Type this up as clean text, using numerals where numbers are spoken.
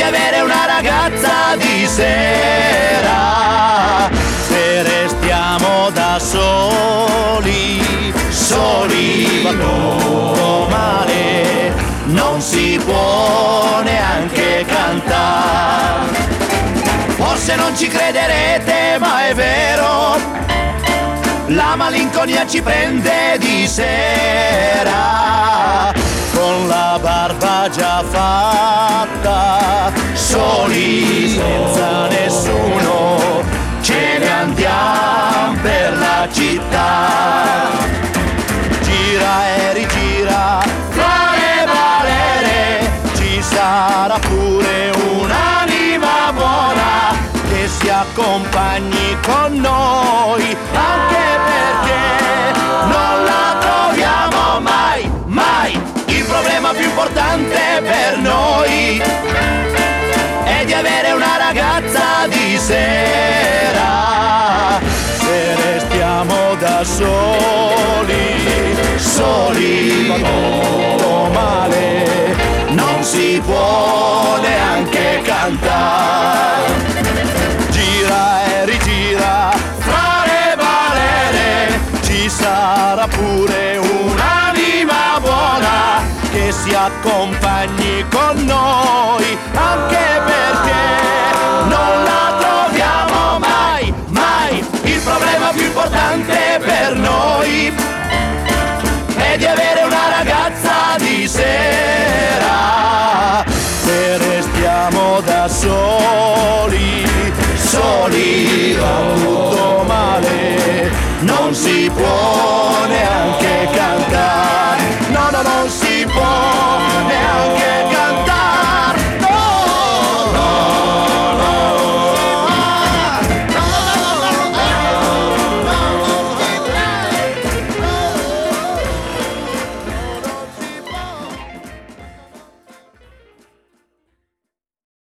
di avere una ragazza di sera. Se restiamo da soli, soli va tutto male, non si può neanche cantare. Forse non ci crederete, ma è vero, la malinconia ci prende di sera. Con la barba già fatta, soli senza nessuno, ce ne andiamo per la città. Gira e rigira, fare valere, ci sarà pure un'anima buona che si accompagni con noi, anche perché non la troviamo mai, mai. Il problema più importante per noi è di avere una ragazza di sera. Se restiamo da soli, soli va tutto male, non si può neanche cantare. Gira e rigira, fare valere, ci sarà pure un'anima buona che si accompagni con noi, anche perché non la troviamo mai, mai. Il problema più importante per noi è di avere una ragazza di sera. Se restiamo da soli, soli va tutto male, non si può neanche cantare.